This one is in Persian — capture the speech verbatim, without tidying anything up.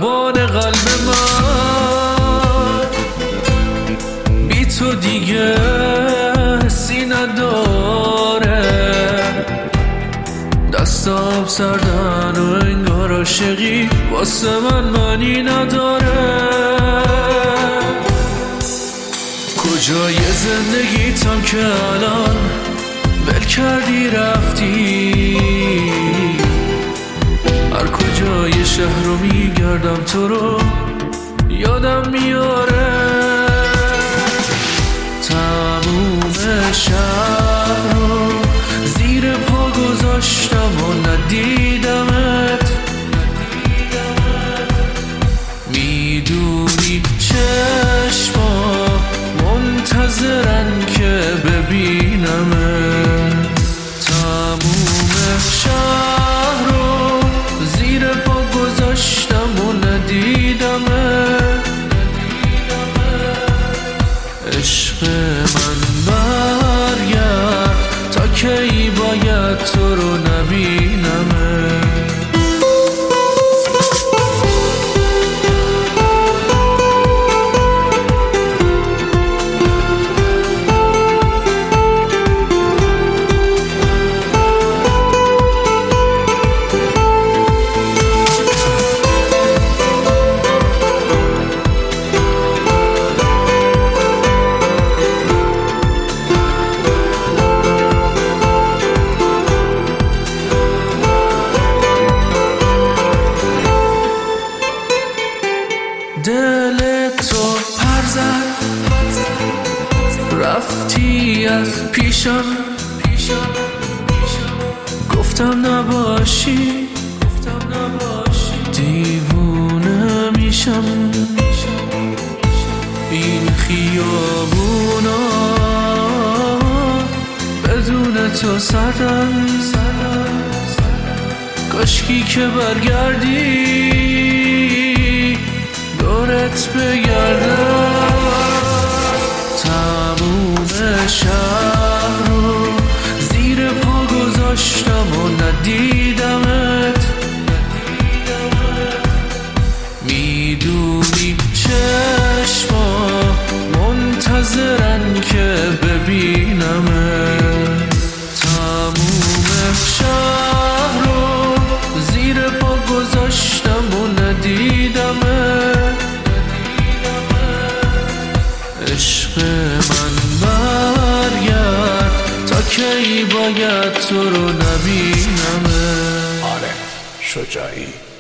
ضربان قلب من بی تو دیگه حسی نداره، دستام سردن و انگار عاشقی واسه من معنی نداره. کجای زندگیتم که الان ول کردی رفتی، هر کجای شهر رو میگردم تو رو یادم میاره. تموم شهر رو زیر پا گذاشتم و ندیدمت، میدونی چشما منتظرن که ببینمت. تموم شهر رو زیر پا گذاشتم و ندیدمت. عشق من برگرد، تا کی باید تو رو نبینمت. دل تو پر زد رفتی از پیشم، گفتم نباشی دیوونه میشم. این خیابونا بدون تو سردن، کاشکی که برگردی دورت بگردم. تموم شهر رو زیر پا گذاشتم و ندیدمت، میدونی چشما منتظرن که ببینمت. تموم شهر رو زیر پا گذاشتم و ندیدمت. عشق من برگرد، تا کی باید تو رو نبینمت. آره شجاعی